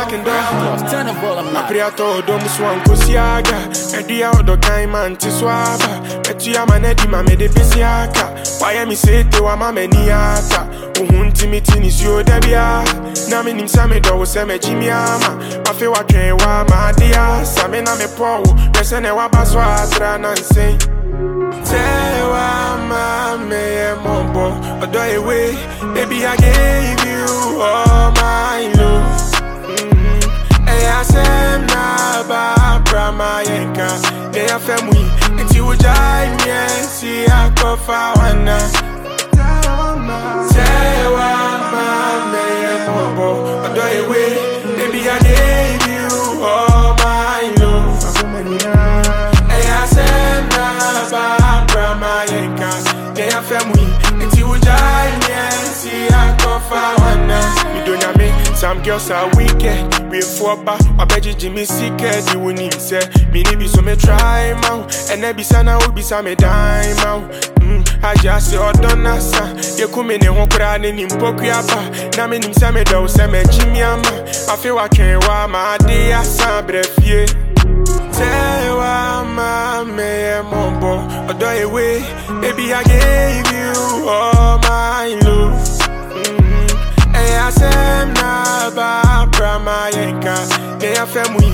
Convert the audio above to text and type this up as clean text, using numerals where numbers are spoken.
knocking doors. Turn up all I'm not. Priato domu swan kosiaga. Edia odo kaiman tiswaba. Betu ya manedi mamede pesiaka. Why me say te wa mameniata. Uhunti mitini sio debia. Na me nim same do se me jimiama. Afi wa twen wa ma dia. Same na me po. Pese ne wa baswa atra na nsei. Tewa mame mombo. Odo ewe. Baby I gave you all my love. I said na ba brama yenka. They are family. And you would die me and see a cofa wana. Tewa mame mombo. Odo ewe. Baby I gave you all my love. I said na ba brama yenka. They are family. And you would die me and see a cofa wana. Me don't me. Some girls are wicked. We for back, I bet you Jimmy secret. You wouldn't even say, me need be so me try mount. And then be sana will be some dime out. I just say, oh, don't answer. You come in and walk around in Pokiapa. Now, me name Sammy Dow, Sammy Jimmy. I feel I can't walk my day. I saw breath. Tewa mame mombo. Odo ewe. Baby, I gave you all my love. I said na ba brama yenka. They are family.